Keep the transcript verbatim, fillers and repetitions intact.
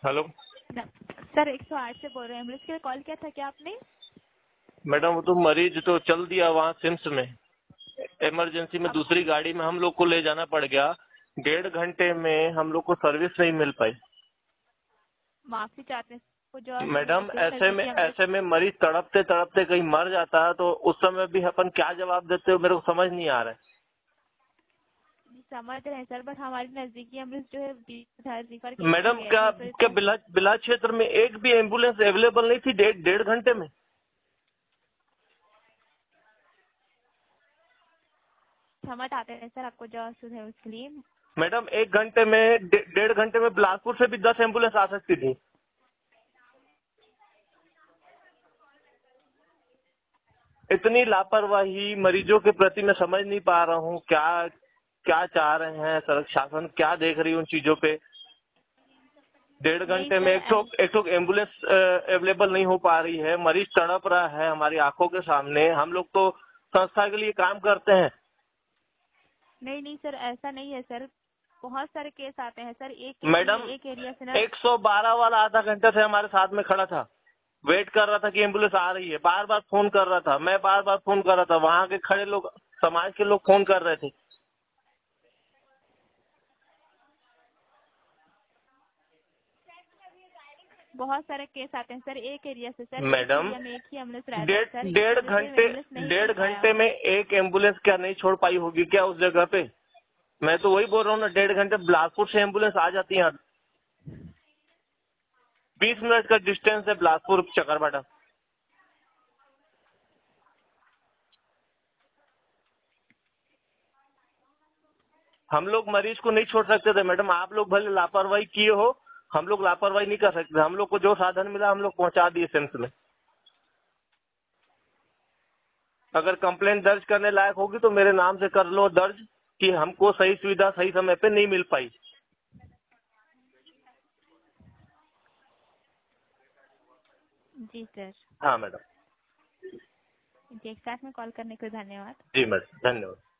Hello sir एक सौ आठ से बोल रहे हैं, एम्बुलेंस के लिए कॉल किया था क्या आपने? मैडम, वो तो मरीज तो चल दिया वहाँ सिम्स में। इमरजेंसी में अब दूसरी गाड़ी में हम लोग को ले जाना पड़ गया। डेढ़ घंटे में हम लोग को सर्विस नहीं मिल पाई। माफी चाहते हैं को जो असुविधा मैडम, होती है ऐसे में नजदीकी एम्बुलेंस। ऐसे में मरीज तड़पते तड़पते कहीं मर जाता है तो उस समय भी अपन क्या जवाब देते हो, मेरे को समझ नहीं आ रहा है। समझ रहे हैं सर, बट हमारी नजदीकी एम्बुलेंस जो है रिफर किया मैडम, गया क्या है तो क्या इसका बिला बिला क्षेत्र में एक भी एम्बुलेंस अवेलेबल नहीं थी डेढ़ डेढ़ घंटे में? क्षमा चाहते हैं सर आपको जो असुविधा है उसके लिए। मैडम, एक घंटे में डे- डेढ़ घंटे में बिलासपुर से भी दस एम्बुलेंस आ सकती थी। इतनी लापरवाही मरीजों के प्रति मैं समझ नहीं पा रहा हूँ। क्या क्या चाह रहे हैं सर, शासन क्या देख रही है उन चीजों पे? डेढ़ नहीं घंटे में सर एक तो एक तो एम्बुलेंस अवेलेबल नहीं हो पा रही है, मरीज तड़प रहा है हमारी आंखों के सामने। हम लोग तो संस्था के लिए काम करते हैं। नहीं नहीं सर, ऐसा नहीं है सर, बहुत सारे केस आते हैं सर, एक केस नहीं मैडम, है, एक एरिया से ना। एक सौ बारह वाला आधा घंटे से हमारे साथ में खड़ा था, वेट कर रहा था कि एम्बुलेंस आ रही है, बार बार फोन कर रहा था, मैं बार बार फोन कर रहा था, वहाँ के खड़े लोग, समाज के लोग फोन कर रहे थे। बहुत सारे केस आते हैं सर, एक एरिया से सर, एक मैडम, एरिया में एक ही एम्बुलेंस रहता है डेढ़ सर, इस डेढ़ वजह से घंटे एम्बुलेंस नहीं मिल डेढ़ पाया। घंटे में एक एम्बुलेंस क्या नहीं छोड़ पाई होगी क्या उस जगह पे? मैं तो वही बोल रहा हूँ ना, डेढ़ घंटे बिलासपुर से एम्बुलेंस आ जाती है। बीस मिनट का डिस्टेंस है बिलासपुर चकरभाटा। हम लोग मरीज को नहीं छोड़ सकते थे मैडम। आप लोग भले लापरवाही किए हो, हम लोग लापरवाही नहीं कर सकते। हम लोग को जो साधन मिला हम लोग पहुंचा दिए सिम्स में। अगर कंप्लेंट दर्ज करने लायक होगी तो मेरे नाम से कर लो दर्ज कि हमको सही सुविधा सही समय पे नहीं मिल पाई। जी सर। हाँ मैडम। जी, एक साथ में कॉल करने के लिए धन्यवाद। जी मैडम, धन्यवाद।